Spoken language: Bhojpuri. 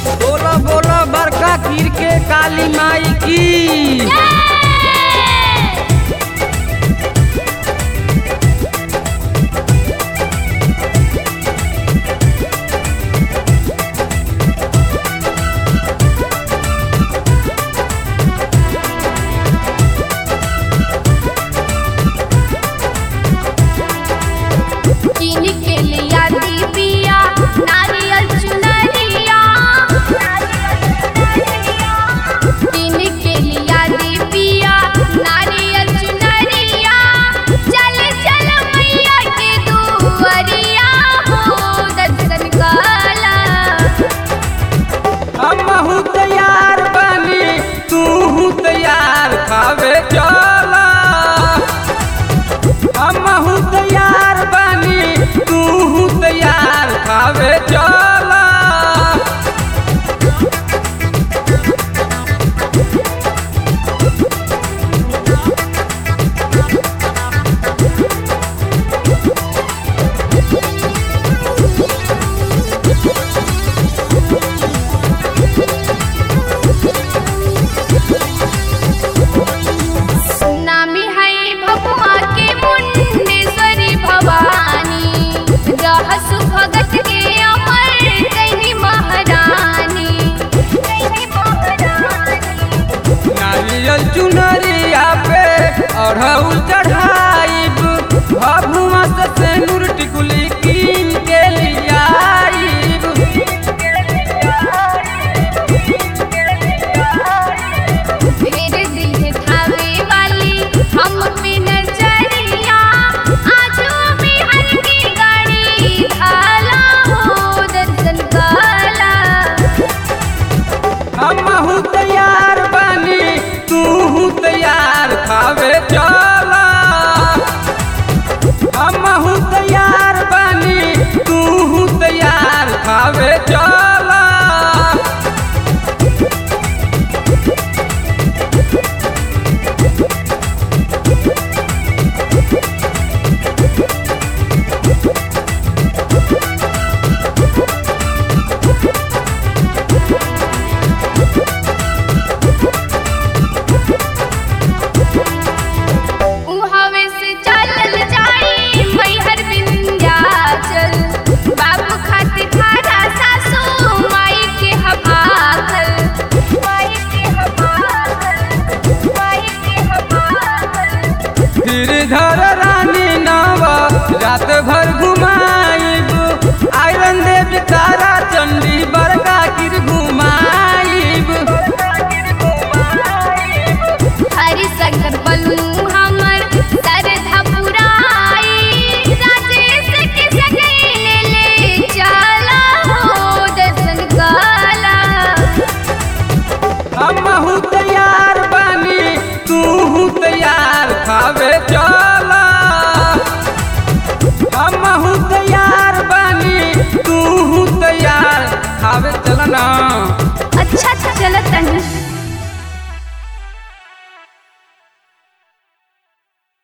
बोलो बोलो बरका कीर के काली माई की। तैयार बनी तू तैयार खावे चला। हमहू तैयार बनी तू तैयार खावे चला। चुनरिया पे अढ़ौल चढ़ाइब भभुआ से सिंदूर टिकुली कीन के लियाइब। फिर दिल थावे वाली हम पे नजरिया आजो भी हल्की गाड़ी खाला हो दर्शन काला। हमहू तैयार बनी तू तैयार खावे चला। हमहू तैयार बनी तू तैयार खावे चला। गिरधर रानी नवा रात भर घुमाइब आयरन देवी तारा चंडी बरका गिर घुमाइब। हरि शंकर बलू हमर सरधा पुराई राजेश के सगैले ले चला हो दर्शन काला। हमहू तैयार बनी तू तैयार खावे चला। हमहू तैयार बनी तू तैयार खावे चलना। अच्छा चलत नहीं।